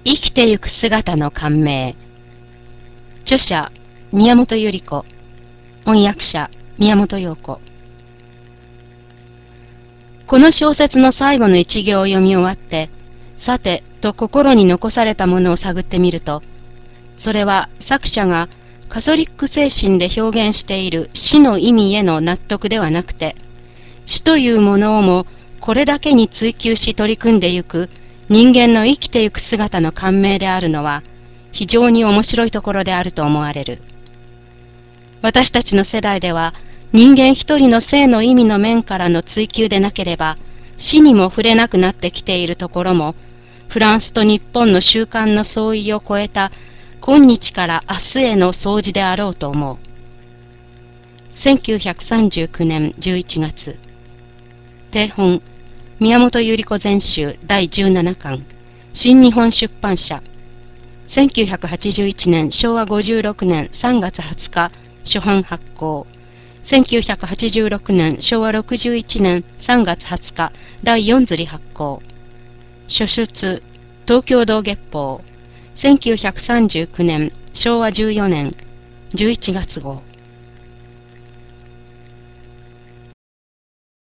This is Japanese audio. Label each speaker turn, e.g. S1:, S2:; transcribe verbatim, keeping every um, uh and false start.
S1: 生きてゆく姿の感銘。著者、宮本百合子。翻訳者、宮本陽子。この小説の最後の一行を読み終わって、さて、と心に残されたものを探ってみると、それは作者がカトリック精神で表現している死の意味への納得ではなくて、死というものをもこれだけに追求し取り組んでゆく人間の生きてゆく姿の感銘であるのは、非常に面白いところであると思われる。私たちの世代では、人間一人の生の意味の面からの追求でなければ、死にも触れなくなってきているところも、フランスと日本の習慣の相違を超えた、今日から明日への掃除であろうと思う。せんきゅうひゃくさんじゅうきゅうねんじゅういちがつ。定本、宮本百合子全集だいじゅうななかん、新日本出版社。せんきゅうひゃくはちじゅういちねんしょうわごじゅうろくねんさんがつはつか、初版発行。せんきゅうひゃくはちじゅうろくねんしょうわろくじゅういちねんさんがつはつか、だいよん釣り発行。初出、東京道月報。せんきゅうひゃくさんじゅうきゅうねんしょうわじゅうよねんじゅういちがつ号。